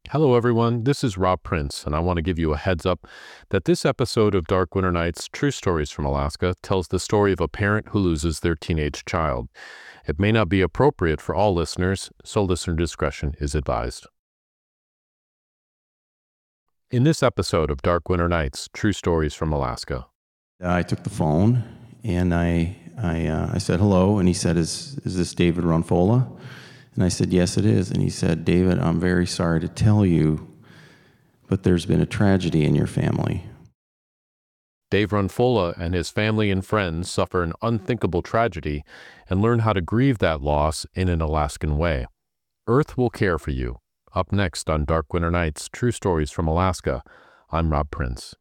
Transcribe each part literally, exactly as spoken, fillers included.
Hello, everyone. This is Rob Prince, and I want to give you a heads up that this episode of Dark Winter Nights True Stories from Alaska tells the story of a parent who loses their teenage child. It may not be appropriate for all listeners, so listener discretion is advised. In this episode of Dark Winter Nights True Stories from Alaska, I took the phone and I I, uh, I said hello, and he said, "Is is this David Ronfola?" And I said, "Yes, it is." And he said, "David, I'm very sorry to tell you, but there's been a tragedy in your family." Dave Ronfola and his family and friends suffer an unthinkable tragedy and learn how to grieve that loss in an Alaskan way. Earth will care for you. Up next on Dark Winter Nights True Stories from Alaska, I'm Rob Prince.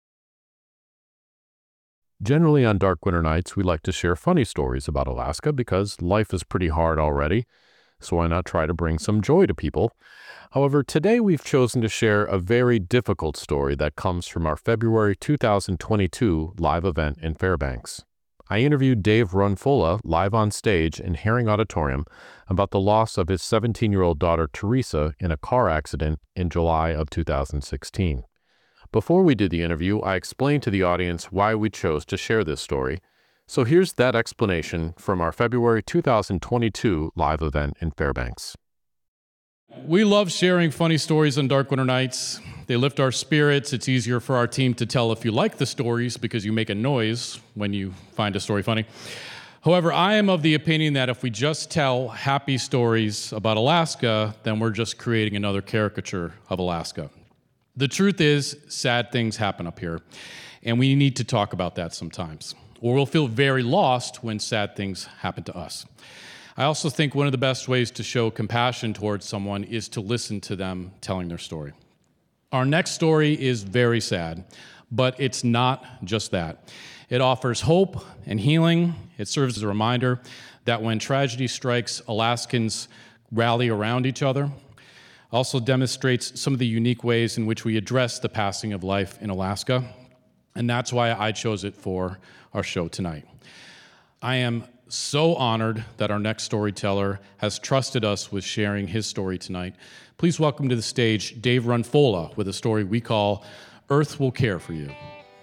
Generally on Dark Winter Nights, we like to share funny stories about Alaska because life is pretty hard already, so why not try to bring some joy to people? However, today we've chosen to share a very difficult story that comes from our February two thousand twenty-two live event in Fairbanks. I interviewed Dave Ronfola live on stage in Herring Auditorium about the loss of his seventeen-year-old daughter Teresa in a car accident in July of two thousand sixteen. Before we did the interview, I explained to the audience why we chose to share this story. So here's that explanation from our February two thousand twenty-two live event in Fairbanks. We love sharing funny stories on Dark Winter Nights. They lift our spirits. It's easier for our team to tell if you like the stories because you make a noise when you find a story funny. However, I am of the opinion that if we just tell happy stories about Alaska, then we're just creating another caricature of Alaska. The truth is, sad things happen up here, and we need to talk about that sometimes, or we'll feel very lost when sad things happen to us. I also think one of the best ways to show compassion towards someone is to listen to them telling their story. Our next story is very sad, but it's not just that. It offers hope and healing. It serves as a reminder that when tragedy strikes, Alaskans rally around each other. Also demonstrates some of the unique ways in which we address the passing of life in Alaska, and that's why I chose it for our show tonight. I am so honored that our next storyteller has trusted us with sharing his story tonight. Please welcome to the stage Dave Ronfola with a story we call Earth Will Care for You.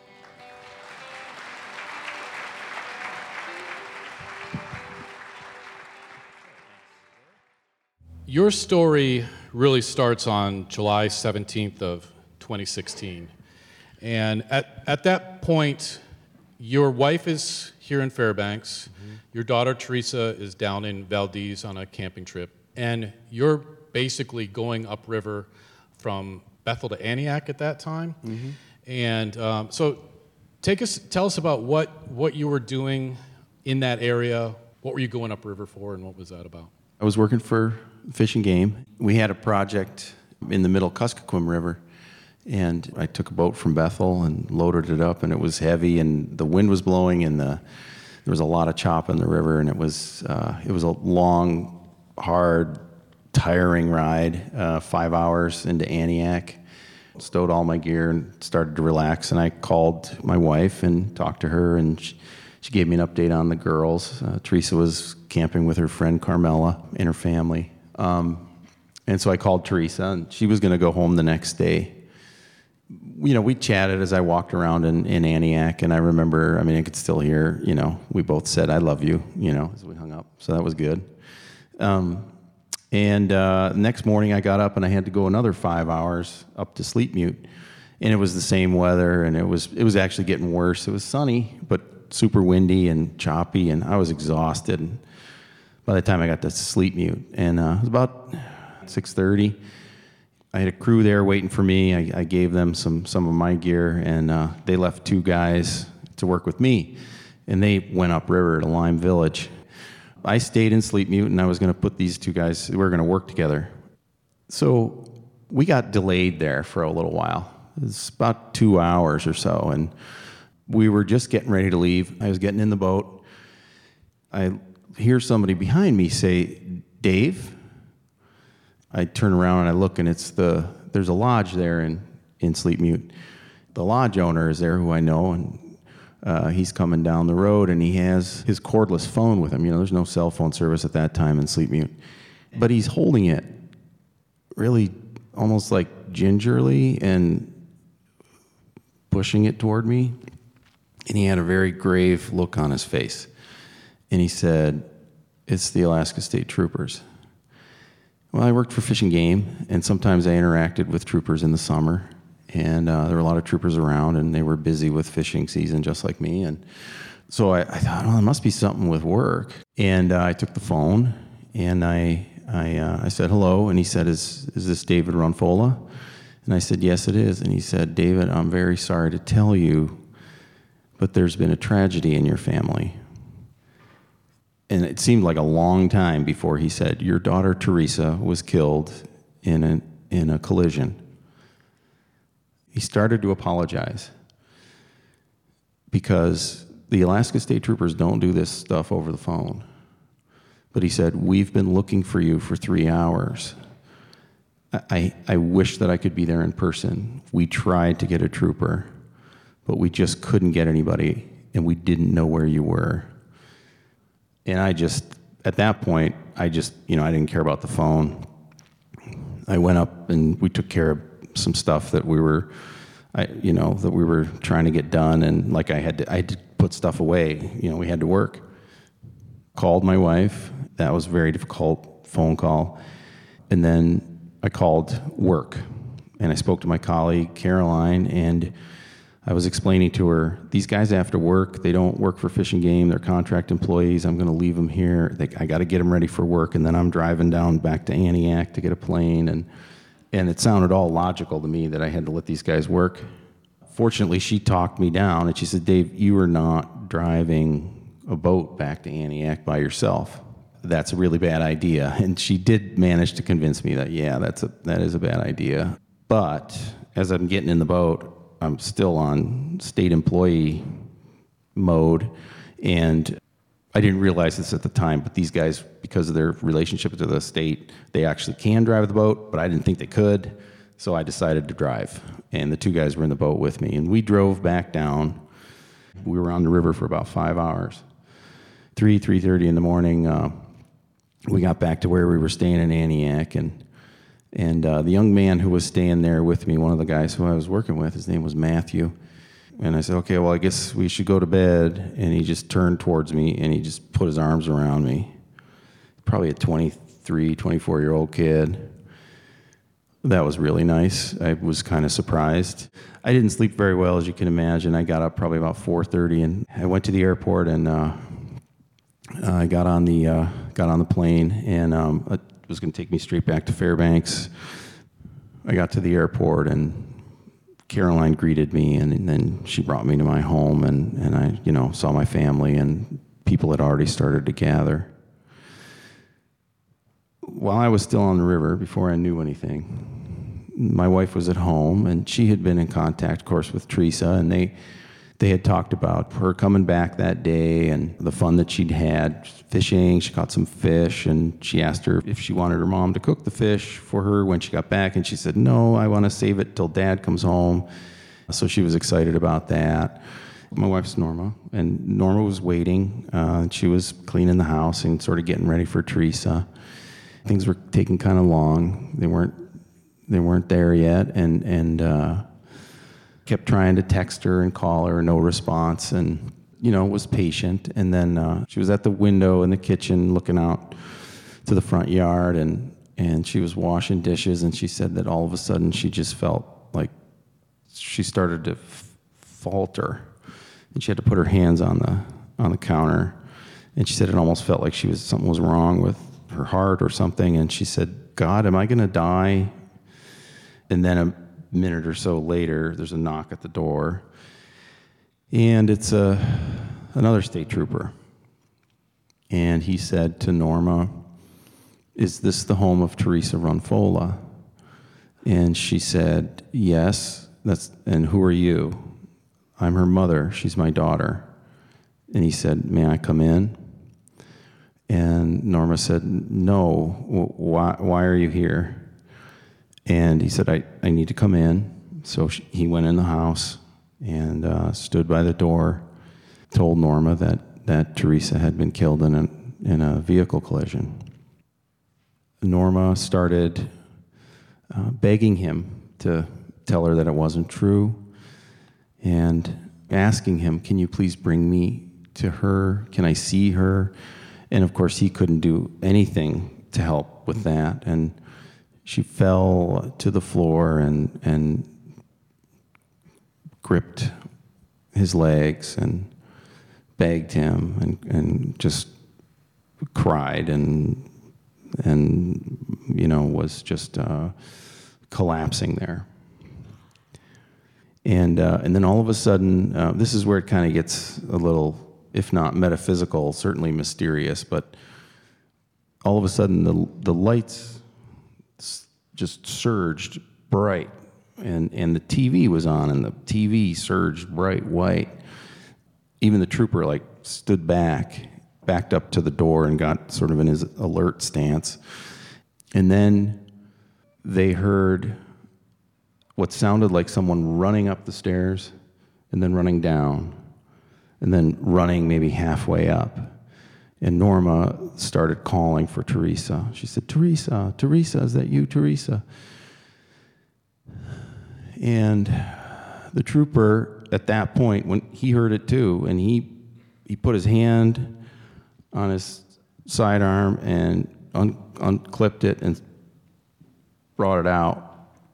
Your story really starts on July seventeenth of twenty sixteen. And at, at that point, your wife is here in Fairbanks, mm-hmm. Your daughter Teresa is down in Valdez on a camping trip, and you're basically going upriver from Bethel to Aniak at that time. Mm-hmm. And um, so take us, tell us about what, what you were doing in that area. What were you going upriver for, and what was that about? I was working for Fish and Game. We had a project in the middle Kuskokwim River, and I took a boat from Bethel and loaded it up, and it was heavy, and the wind was blowing, and the, there was a lot of chop in the river, and it was uh, it was a long, hard, tiring ride, uh, five hours into Aniak. Stowed all my gear and started to relax, and I called my wife and talked to her, and she, she gave me an update on the girls. Uh, Teresa was camping with her friend Carmela and her family. Um, and so I called Teresa, and she was going to go home the next day. You know, we chatted as I walked around in, in Aniak, and I remember, I mean, I could still hear, you know, we both said, "I love you," you know, as we hung up. So that was good. Um, and uh, next morning I got up and I had to go another five hours up to Sleep Mute. And it was the same weather, and it was it was actually getting worse. It was sunny, but super windy and choppy, and I was exhausted. And by the time I got to Sleep Mute, and uh, it was about six thirty. I had a crew there waiting for me. I, I gave them some some of my gear, and uh, they left two guys to work with me, and they went upriver to Lime Village. I stayed in Sleep Mute, and I was going to put these two guys, we were going to work together. So we got delayed there for a little while. It was about two hours or so, and we were just getting ready to leave. I was getting in the boat. I hear somebody behind me say, "Dave?" I turn around and I look, and it's the there's a lodge there in, in Sleep Mute. The lodge owner is there, who I know, and uh, he's coming down the road, and he has his cordless phone with him. You know, there's no cell phone service at that time in Sleep Mute. But he's holding it really almost like gingerly and pushing it toward me. And he had a very grave look on his face. And he said, "It's the Alaska State Troopers." Well, I worked for Fish and Game, and sometimes I interacted with troopers in the summer. And uh, there were a lot of troopers around, and they were busy with fishing season just like me. And so I, I thought, oh, there must be something with work. And uh, I took the phone, and I I, uh, I said, "Hello." And he said, is, is this David Ronfola? And I said, "Yes, it is." And he said, "David, I'm very sorry to tell you, but there's been a tragedy in your family." And it seemed like a long time before he said, "Your daughter Teresa was killed in a, in a collision." He started to apologize because the Alaska State Troopers don't do this stuff over the phone. But he said, "We've been looking for you for three hours. I, I wish that I could be there in person. We tried to get a trooper, but we just couldn't get anybody, and we didn't know where you were." And I just, at that point, I just, you know, I didn't care about the phone. I went up and we took care of some stuff that we were, I, you know, that we were trying to get done. And like I had to, I had to put stuff away. You know, we had to work. Called my wife. That was a very difficult phone call. And then I called work. And I spoke to my colleague, Caroline, and I was explaining to her, these guys have to work. They don't work for Fish and Game. They're contract employees. I'm going to leave them here. They, I got to get them ready for work, and then I'm driving down back to Antioch to get a plane. And and it sounded all logical to me that I had to let these guys work. Fortunately, she talked me down, and she said, "Dave, you are not driving a boat back to Antioch by yourself. That's a really bad idea." And she did manage to convince me that, yeah, that's a, that is a bad idea. But as I'm getting in the boat, I'm still on state employee mode, and I didn't realize this at the time, but these guys, because of their relationship to the state, they actually can drive the boat, but I didn't think they could, so I decided to drive. And the two guys were in the boat with me, and we drove back down. We were on the river for about five hours. three, three thirty in the morning, uh, we got back to where we were staying in Antioch, and And uh, the young man who was staying there with me, one of the guys who I was working with, his name was Matthew. And I said, "Okay, well, I guess we should go to bed." And he just turned towards me, and he just put his arms around me. Probably a twenty-three, twenty-four-year-old kid. That was really nice. I was kind of surprised. I didn't sleep very well, as you can imagine. I got up probably about four thirty, and I went to the airport, and uh, I got on the uh, got on the plane, and um, it was going to take me straight back to Fairbanks. I got to the airport, and Caroline greeted me, and, and then she brought me to my home, and, and I, you know, saw my family, and people had already started to gather. While I was still on the river, before I knew anything, my wife was at home, and she had been in contact, of course, with Teresa, and they they had talked about her coming back that day and the fun that she'd had fishing. She caught some fish, and she asked her if she wanted her mom to cook the fish for her when she got back, and she said, "No, I want to save it till Dad comes home." So she was excited about that. My wife's Norma, and Norma was waiting. Uh, she was cleaning the house and sort of getting ready for Teresa. Things were taking kind of long. They weren't they weren't there yet, and and uh, kept trying to text her and call her, no response, and you know was patient. And then uh, she was at the window in the kitchen, looking out to the front yard, and and she was washing dishes, and she said that all of a sudden she just felt like she started to f- falter, and she had to put her hands on the on the counter, and she said it almost felt like she was something was wrong with her heart or something, and she said, "God, am I going to die?" And then a minute or so later, there's a knock at the door, and it's a another state trooper, and he said to Norma, "Is this the home of Teresa Ronfola?" And she said, "Yes." That's and who are you? "I'm her mother. She's my daughter." And he said, "May I come in?" And Norma said, "No, why, why are you here?" And he said, I, I need to come in. So she, he went in the house and uh, stood by the door, told Norma that, that Teresa had been killed in a, in a vehicle collision. Norma started uh, begging him to tell her that it wasn't true, and asking him, can you please bring me to her? Can I see her? And of course, he couldn't do anything to help with that. And she fell to the floor and, and gripped his legs and begged him and, and just cried and, and you know, was just uh, collapsing there. And uh, and then all of a sudden, uh, this is where it kind of gets a little, if not metaphysical, certainly mysterious. But all of a sudden, the the lights s- just surged bright, and and the T V was on, and the T V surged bright white. Even the trooper like stood back, backed up to the door, and got sort of in his alert stance. And then they heard what sounded like someone running up the stairs and then running down and then running maybe halfway up. And Norma started calling for Teresa. She said, Teresa, Teresa, is that you, Teresa? And the trooper at that point, when he heard it too, and he he put his hand on his sidearm and un- unclipped it and brought it out.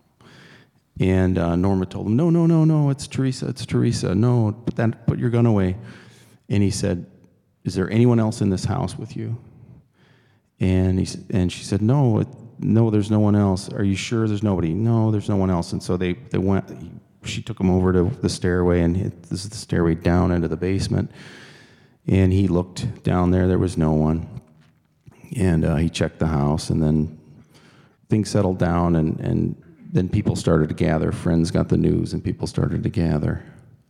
And uh, Norma told him, no, no, no, no, it's Teresa, it's Teresa. No, put that, put your gun away. And he said, is there anyone else in this house with you? And he s- and she said, no, it, no, there's no one else. Are you sure there's nobody? No, there's no one else. And so they, they went, she took him over to the stairway, and hit, this is the stairway down into the basement. And he looked down there, there was no one. And uh, he checked the house, and then things settled down, and, and then people started to gather. Friends got the news, and people started to gather.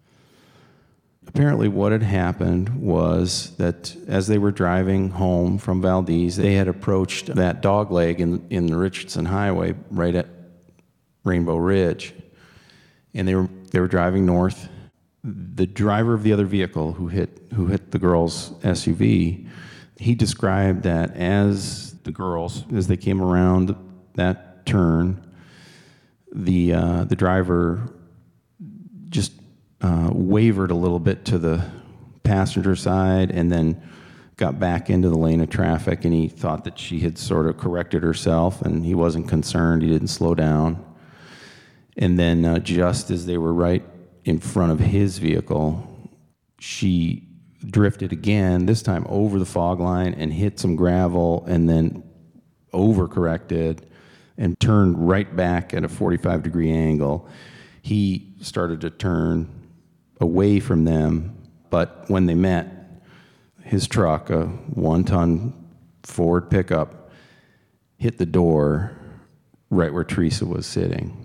Apparently what had happened was that as they were driving home from Valdez, they had approached that dogleg in, in the Richardson Highway right at Rainbow Ridge. And they were they were driving north. The driver of the other vehicle who hit who hit the girls' S U V, he described that as the girls, as they came around that turn, the uh, the driver just uh, wavered a little bit to the passenger side and then got back into the lane of traffic, and he thought that she had sort of corrected herself, and he wasn't concerned. He didn't slow down. And then uh, just as they were right in front of his vehicle, she drifted again, this time over the fog line, and hit some gravel, and then overcorrected and turned right back at a forty-five degree angle. He started to turn away from them, but when they met, his truck, a one-ton Ford pickup, hit the door right where Teresa was sitting.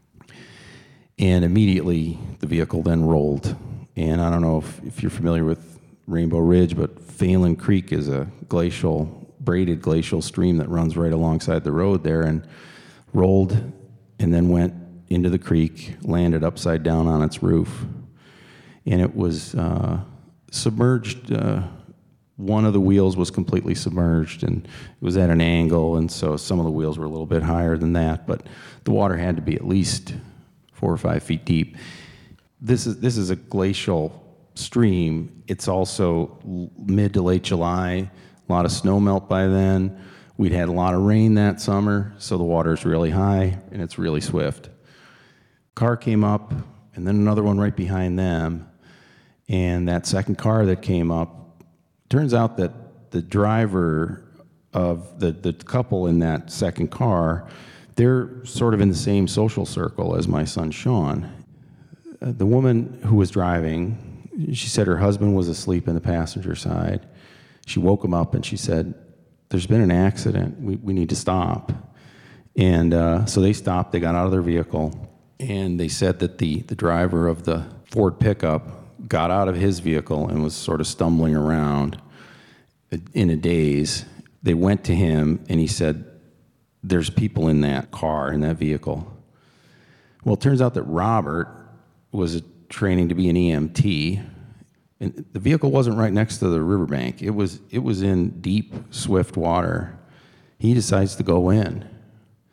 And immediately the vehicle then rolled. And I don't know if, if you're familiar with Rainbow Ridge, but Phelan Creek is a glacial, braided glacial stream that runs right alongside the road there, and rolled and then went into the creek, landed upside down on its roof. And it was uh, submerged. Uh, one of the wheels was completely submerged, and it was at an angle, and so some of the wheels were a little bit higher than that, but the water had to be at least four or five feet deep. This is this is a glacial stream. It's also l- mid to late July, a lot of snow melt by then. We'd had a lot of rain that summer, so the water's really high and it's really swift. Car came up, and then another one right behind them, and that second car that came up, turns out that the driver of the, the couple in that second car, they're sort of in the same social circle as my son Sean. Uh, the woman who was driving, she said her husband was asleep in the passenger side. She woke him up and she said, there's been an accident. We, we need to stop. And uh, so they stopped. They got out of their vehicle. And they said that the, the driver of the Ford pickup got out of his vehicle and was sort of stumbling around in a daze. They went to him, and he said, there's people in that car, in that vehicle. Well, it turns out that Robert was training to be an E M T, and the vehicle wasn't right next to the riverbank. It was it was in deep, swift water. He decides to go in,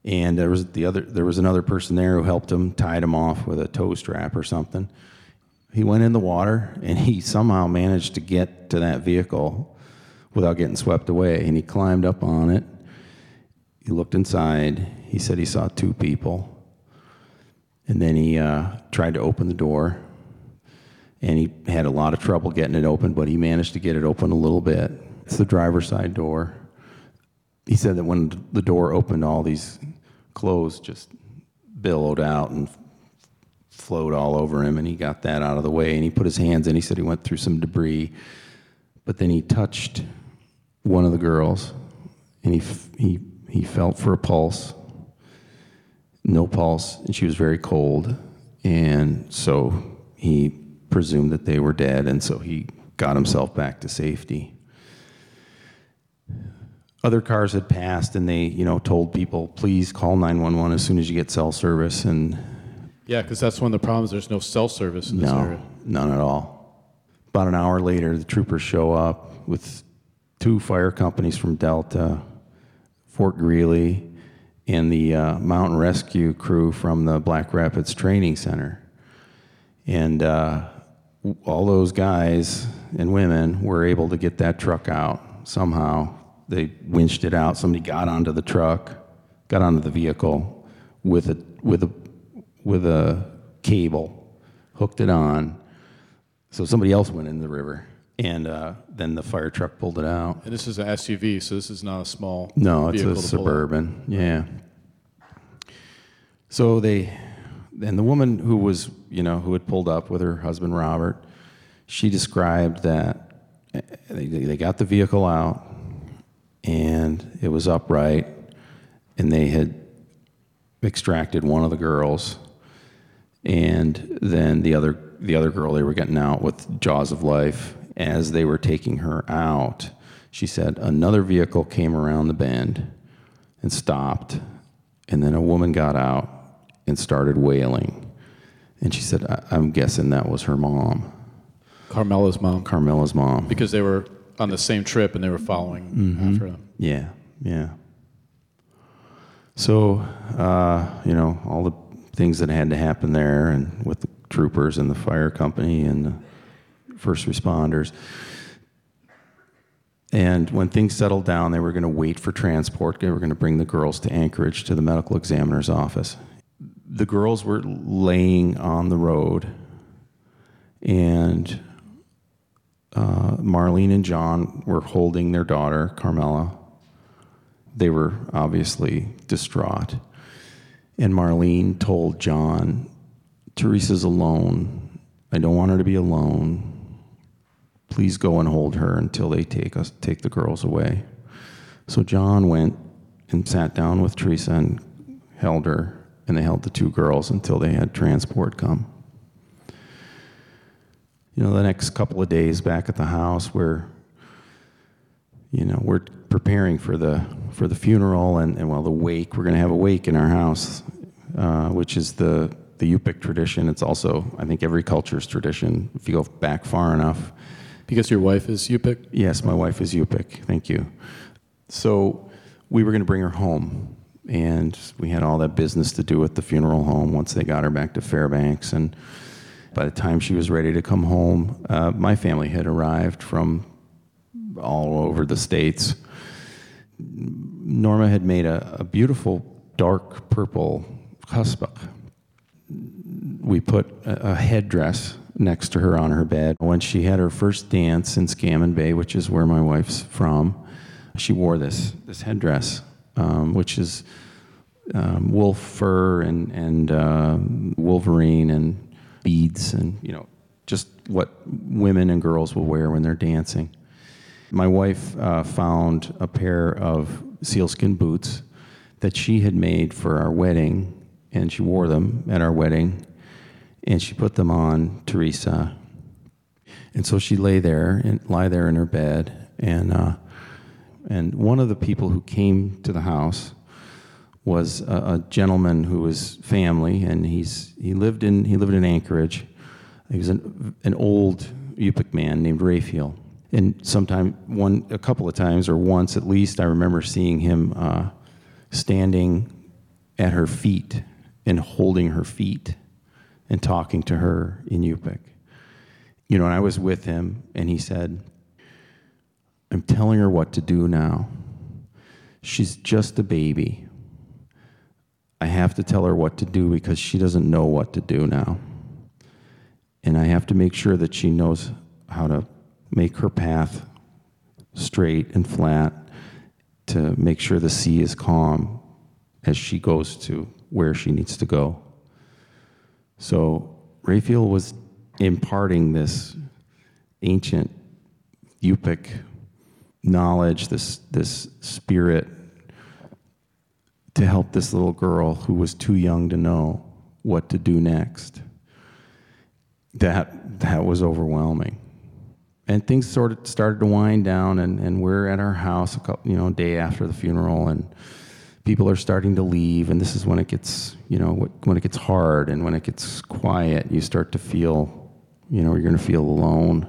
And there was the other, there was another person there who helped him, tied him off with a tow strap or something. He went in the water, and he somehow managed to get to that vehicle without getting swept away. And he climbed up on it. He looked inside. He said he saw two people. And then he uh, tried to open the door, and he had a lot of trouble getting it open, but he managed to get it open a little bit. It's the driver's side door. He said that when the door opened, all these clothes just billowed out and flowed all over him, and he got that out of the way, and he put his hands in. He said he went through some debris, but then he touched one of the girls, and he he he felt for a pulse. No pulse, and she was very cold, and so he presumed that they were dead, and so he got himself back to safety. Other cars had passed, and they, you know, told people, please call nine one one as soon as you get cell service, and Yeah, because that's one of the problems. There's no cell service in this no, area. none at all. About an hour later, the troopers show up with two fire companies from Delta, Fort Greely, and the uh, mountain rescue crew from the Black Rapids Training Center. And uh, all those guys and women were able to get that truck out somehow. They winched it out. Somebody got onto the truck, got onto the vehicle with a with a with a cable, hooked it on. So somebody else went in the river, and uh, then the fire truck pulled it out. And this is an S U V, so this is not a small No, it's vehicle a to pull out. Suburban, yeah. So they, and the woman who was, you know, who had pulled up with her husband, Robert, she described that they, they got the vehicle out, and it was upright, and they had extracted one of the girls, and then the other the other girl they were getting out with jaws of life. As they were taking her out, she said another vehicle came around the bend and stopped, and then a woman got out and started wailing. And she said, I- I'm guessing that was her mom, Carmela's mom. Carmela's mom. Because they were on the same trip and they were following Mm-hmm. after them. Yeah, yeah. So, uh, you know, all the things that had to happen there, and with the troopers and the fire company and the first responders. And when things settled down, they were going to wait for transport. They were going to bring the girls to Anchorage to the medical examiner's office. The girls were laying on the road, and uh, Marlene and John were holding their daughter, Carmela. They were obviously distraught. And Marlene told John, Teresa's alone. I don't want her to be alone. Please go and hold her until they take us, take the girls away. So John went and sat down with Teresa and held her, and they held the two girls until they had transport come. You know, the next couple of days back at the house, we're, you know, we're preparing for the for the funeral and, and well, the wake. We're going to have a wake in our house, uh, which is the the Yupik tradition. It's also, I think, every culture's tradition. If you go back far enough. Because your wife is Yupik? Yes, my wife is Yupik. Thank you. So we were going to bring her home, and we had all that business to do at the funeral home once they got her back to Fairbanks. And by the time she was ready to come home, uh, my family had arrived from all over the States. Norma had made a, a beautiful dark purple chuspach. We put a, a headdress next to her on her bed. When she had her first dance in Scammon Bay, which is where my wife's from, she wore this this headdress, um, which is um, wolf fur and and uh, wolverine and beads and, you know, just what women and girls will wear when they're dancing. My wife uh, found a pair of sealskin boots that she had made for our wedding, and she wore them at our wedding, and she put them on Teresa. And so she lay there and lie there in her bed, and uh, and one of the people who came to the house was a, a gentleman who was family, and he's he lived in he lived in Anchorage. He was an an old Yupik man named Raphael. And sometime, one, a couple of times, or once at least, I remember seeing him uh, standing at her feet and holding her feet and talking to her in Yupik. You know, and I was with him, and he said, I'm telling her what to do now. She's just a baby. I have to tell her what to do because she doesn't know what to do now. And I have to make sure that she knows how to make her path straight and flat, to make sure the sea is calm as she goes to where she needs to go. So Raphael was imparting this ancient Yupik knowledge, this this spirit, to help this little girl who was too young to know what to do next. That that was overwhelming. And things sort of started to wind down, and, and we're at our house a couple, you know, day after the funeral, and people are starting to leave, and this is when it gets, you know, when it gets hard and when it gets quiet, you start to feel, you know, you're going to feel alone.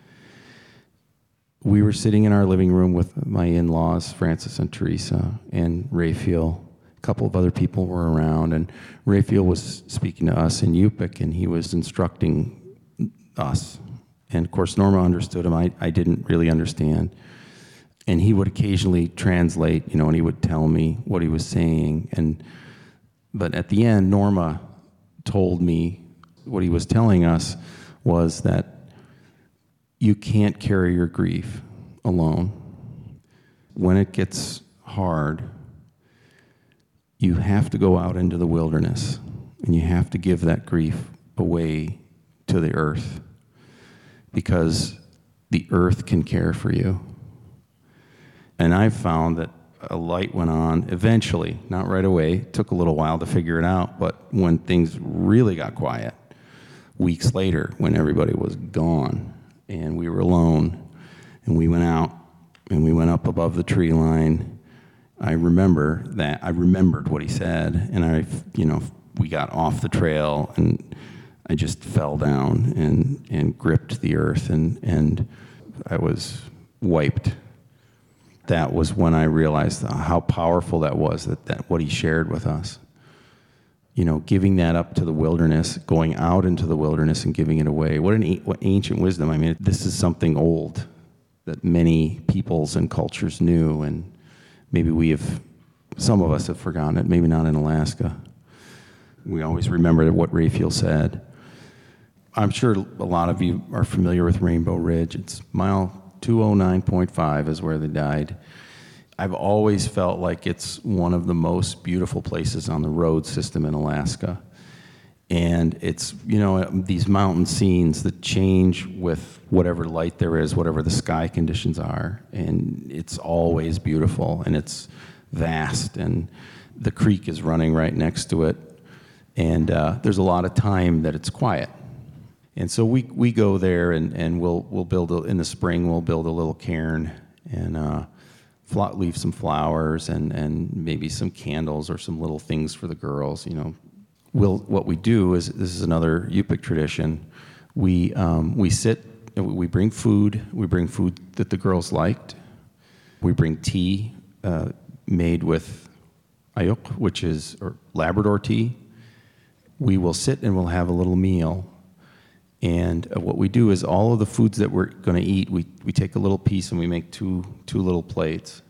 We were sitting in our living room with my in-laws, Francis and Teresa, and Raphael. A couple of other people were around, and Raphael was speaking to us in Yupik, and he was instructing us. And of course, Norma understood him. I, I didn't really understand. And he would occasionally translate, you know, and he would tell me what he was saying. And but at the end, Norma told me what he was telling us was that you can't carry your grief alone. When it gets hard, you have to go out into the wilderness, and you have to give that grief away to the earth, because the earth can care for you. And I've found that a light went on eventually, not right away. It took a little while to figure it out, but when things really got quiet, weeks later, when everybody was gone and we were alone, and we went out and we went up above the tree line, I remember that, I remembered what he said, and I, you know, we got off the trail, and I just fell down and, and gripped the earth, and, and I was wiped. That was when I realized how powerful that was, that, that what he shared with us. You know, giving that up to the wilderness, going out into the wilderness and giving it away. What an what ancient wisdom. I mean, this is something old that many peoples and cultures knew, and maybe we have, some of us have forgotten it, maybe not in Alaska. We always remember what Raphael said. I'm sure a lot of you are familiar with Rainbow Ridge. It's mile two oh nine point five is where they died. I've always felt like it's one of the most beautiful places on the road system in Alaska. And it's, you know, these mountain scenes that change with whatever light there is, whatever the sky conditions are. And it's always beautiful, and it's vast, and the creek is running right next to it. And uh, there's a lot of time that it's quiet. And so we we go there, and, and we'll we'll build a, in the spring we'll build a little cairn, and uh, fl- leave some flowers and, and maybe some candles or some little things for the girls. You know, we'll what we do is, this is another Yupik tradition. We um, we sit, we bring food. We bring food that the girls liked. We bring tea uh, made with ayuk, which is or Labrador tea. We will sit and we'll have a little meal. And uh, what we do is all of the foods that we're going to eat, we, we take a little piece and we make two two little plates.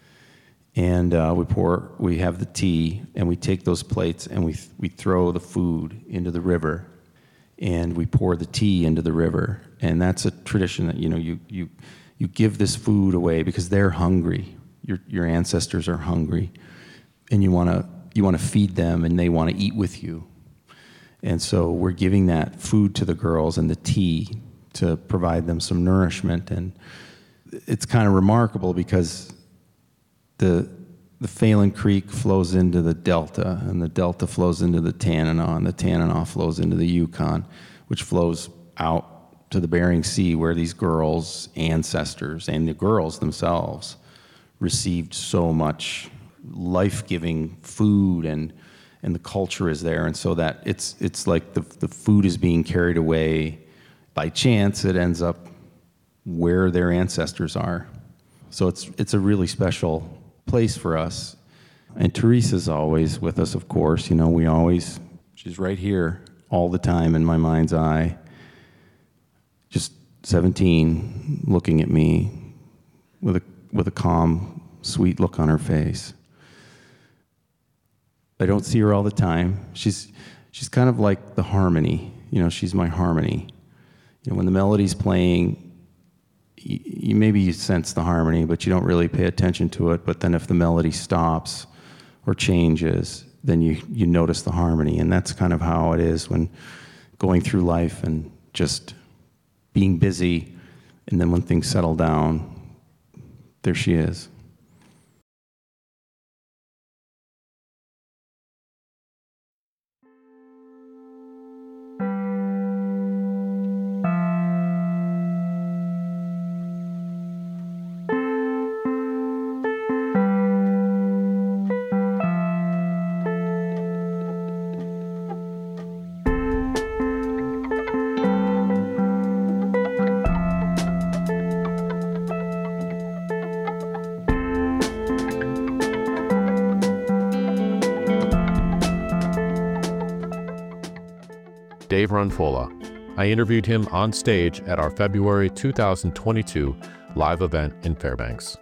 And uh, we pour, we have the tea, and we take those plates and we we throw the food into the river, and we pour the tea into the river. And that's a tradition that, you know, you you you give this food away because they're hungry. Your your ancestors are hungry, and you want to you want to feed them, and they want to eat with you. And so we're giving that food to the girls and the tea to provide them some nourishment. And it's kind of remarkable because the the Phalen Creek flows into the Delta, and the Delta flows into the Tanana, and the Tanana flows into the Yukon, which flows out to the Bering Sea, where these girls' ancestors and the girls themselves received so much life-giving food, and and the culture is there, and so that it's it's like the the food is being carried away by chance. It ends up where their ancestors are. So it's it's a really special place for us. And Teresa's always with us, of course. You know, we always, she's right here all the time in my mind's eye. Just seventeen, looking at me with a with a calm, sweet look on her face. I don't see her all the time. She's she's kind of like the harmony. You know, she's my harmony. You know, when the melody's playing, you, you maybe you sense the harmony, but you don't really pay attention to it. But then if the melody stops or changes, then you, you notice the harmony. And that's kind of how it is when going through life and just being busy. And then when things settle down, there she is. Dave Runfola. I interviewed him on stage at our February two thousand twenty-two live event in Fairbanks.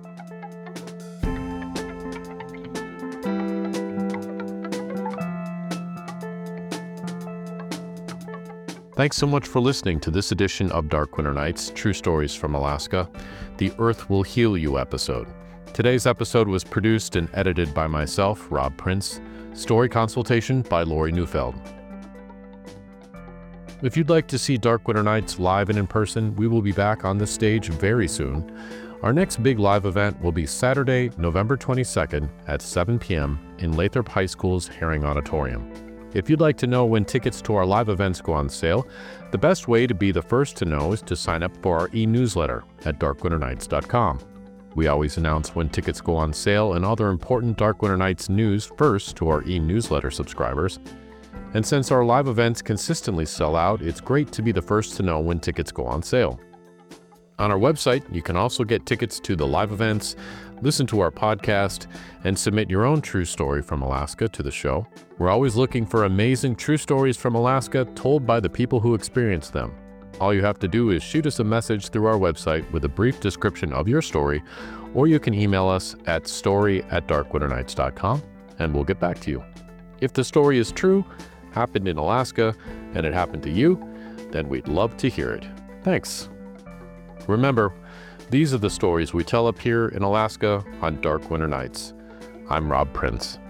Thanks so much for listening to this edition of Dark Winter Nights, True Stories from Alaska, the Earth Will Heal You episode. Today's episode was produced and edited by myself, Rob Prince. Story consultation by Lori Neufeld. If you'd like to see Dark Winter Nights live and in person, we will be back on this stage very soon. Our next big live event will be Saturday, November twenty-second at seven p.m. in Lathrop High School's Herring Auditorium. If you'd like to know when tickets to our live events go on sale, the best way to be the first to know is to sign up for our e-newsletter at dark winter nights dot com. We always announce when tickets go on sale and other important Dark Winter Nights news first to our e-newsletter subscribers. And since our live events consistently sell out, it's great to be the first to know when tickets go on sale. On our website, you can also get tickets to the live events, listen to our podcast, and submit your own true story from Alaska to the show. We're always looking for amazing true stories from Alaska told by the people who experienced them. All you have to do is shoot us a message through our website with a brief description of your story, or you can email us at story at dark winter nights dot com, and we'll get back to you. If the story is true, happened in Alaska, and it happened to you, then we'd love to hear it. Thanks. Remember, these are the stories we tell up here in Alaska on Dark Winter Nights. I'm Rob Prince.